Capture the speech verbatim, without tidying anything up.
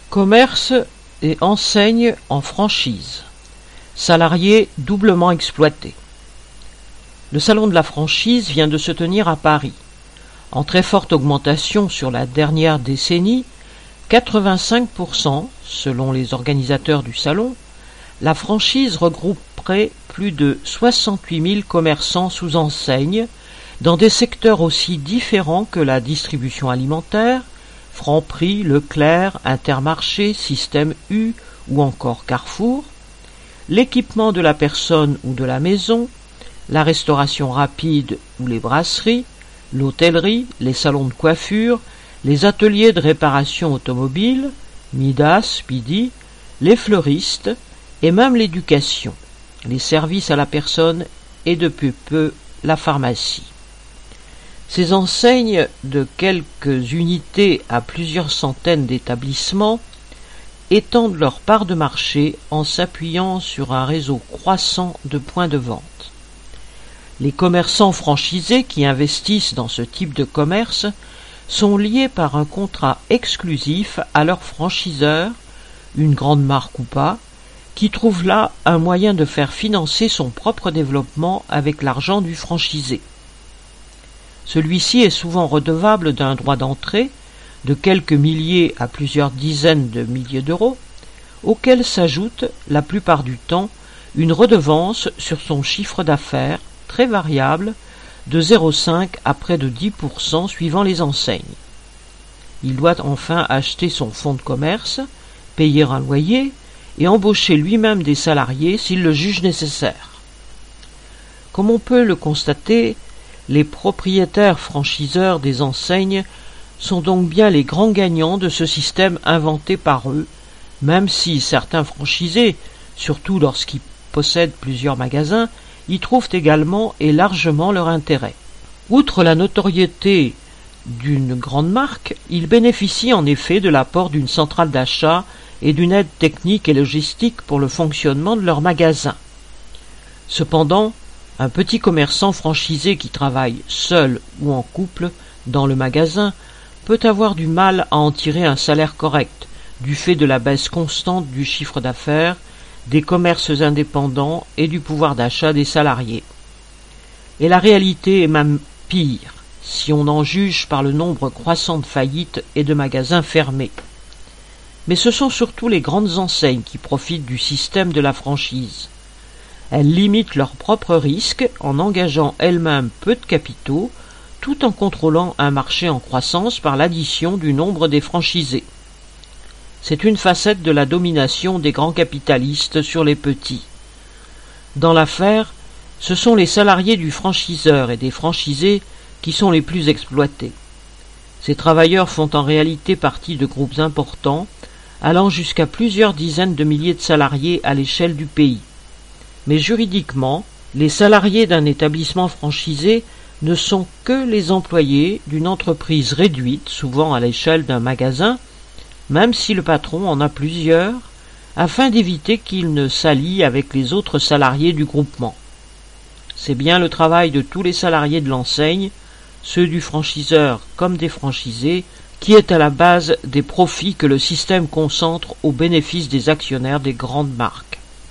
Commerce et enseigne en franchise. Salariés doublement exploités. Le salon de la franchise vient de se tenir à Paris. En très forte augmentation sur la dernière décennie, quatre-vingt-cinq pour cent, selon les organisateurs du salon, la franchise regrouperait plus de soixante-huit mille commerçants sous enseigne dans des secteurs aussi différents que la distribution alimentaire, Franprix, Leclerc, Intermarché, Système U ou encore Carrefour, l'équipement de la personne ou de la maison, la restauration rapide ou les brasseries, l'hôtellerie, les salons de coiffure, les ateliers de réparation automobile, Midas, Speedy, les fleuristes et même l'éducation, les services à la personne et depuis peu la pharmacie. Ces enseignes de quelques unités à plusieurs centaines d'établissements étendent leur part de marché en s'appuyant sur un réseau croissant de points de vente. Les commerçants franchisés qui investissent dans ce type de commerce sont liés par un contrat exclusif à leur franchiseur, une grande marque ou pas, qui trouve là un moyen de faire financer son propre développement avec l'argent du franchisé. Celui-ci est souvent redevable d'un droit d'entrée de quelques milliers à plusieurs dizaines de milliers d'euros, auquel s'ajoute, la plupart du temps, une redevance sur son chiffre d'affaires très variable de zéro virgule cinq à près de dix pour cent suivant les enseignes. Il doit enfin acheter son fonds de commerce, payer un loyer et embaucher lui-même des salariés s'il le juge nécessaire. Comme on peut le constater, les propriétaires franchiseurs des enseignes sont donc bien les grands gagnants de ce système inventé par eux, même si certains franchisés, surtout lorsqu'ils possèdent plusieurs magasins, y trouvent également et largement leur intérêt. Outre la notoriété d'une grande marque, ils bénéficient en effet de l'apport d'une centrale d'achat et d'une aide technique et logistique pour le fonctionnement de leur magasin. Cependant, un petit commerçant franchisé qui travaille seul ou en couple dans le magasin peut avoir du mal à en tirer un salaire correct, du fait de la baisse constante du chiffre d'affaires, des commerces indépendants et du pouvoir d'achat des salariés. Et la réalité est même pire, si on en juge par le nombre croissant de faillites et de magasins fermés. Mais ce sont surtout les grandes enseignes qui profitent du système de la franchise. Elles limitent leurs propres risques en engageant elles-mêmes peu de capitaux, tout en contrôlant un marché en croissance par l'addition du nombre des franchisés. C'est une facette de la domination des grands capitalistes sur les petits. Dans l'affaire, ce sont les salariés du franchiseur et des franchisés qui sont les plus exploités. Ces travailleurs font en réalité partie de groupes importants, allant jusqu'à plusieurs dizaines de milliers de salariés à l'échelle du pays. Mais juridiquement, les salariés d'un établissement franchisé ne sont que les employés d'une entreprise réduite, souvent à l'échelle d'un magasin, même si le patron en a plusieurs, afin d'éviter qu'il ne s'allie avec les autres salariés du groupement. C'est bien le travail de tous les salariés de l'enseigne, ceux du franchiseur comme des franchisés, qui est à la base des profits que le système concentre au bénéfice des actionnaires des grandes marques.